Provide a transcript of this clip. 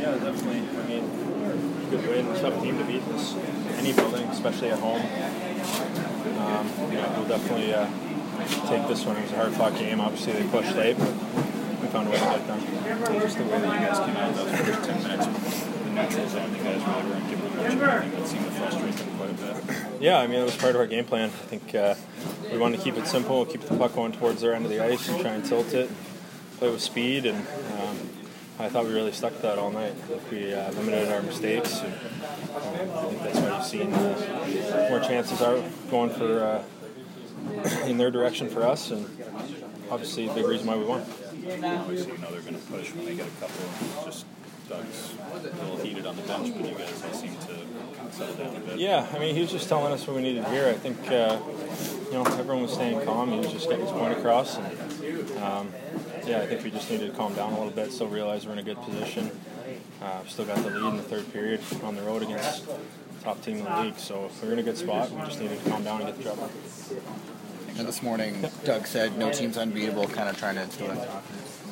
Yeah, definitely. I mean, good win. Tough team to beat this any building, especially at home. We'll definitely take this one. It was a hard-fought game. Obviously, they pushed late, but we found a way to get it done. Just the way that you guys came out of those first 10 minutes with the neutral zone, you guys really weren't giving them much of anything. That seemed to frustrate them quite a bit. Yeah, I mean, it was part of our game plan. I think we wanted to keep it simple, keep the puck going towards their end of the ice and try and tilt it, play with speed, and I thought we really stuck to that all night. I think we limited our mistakes, and I think that's why you've seen more chances are going for in their direction for us, and obviously a big reason why we won. Obviously, they're going to push when they get a couple. Just Doug's a little heated on the bench, but you guys seem to settle down a bit. Yeah, I mean, he was just telling us what we needed to hear. I think everyone was staying calm. He was just getting his point across, and I think we just needed to calm down a little bit. Still realize we're in a good position. Still got the lead in the third period on the road against the top team in the league. So we're in a good spot. We just needed to calm down and get the job done. And this morning, Doug said no team's unbeatable, kind of trying to instill that confidence.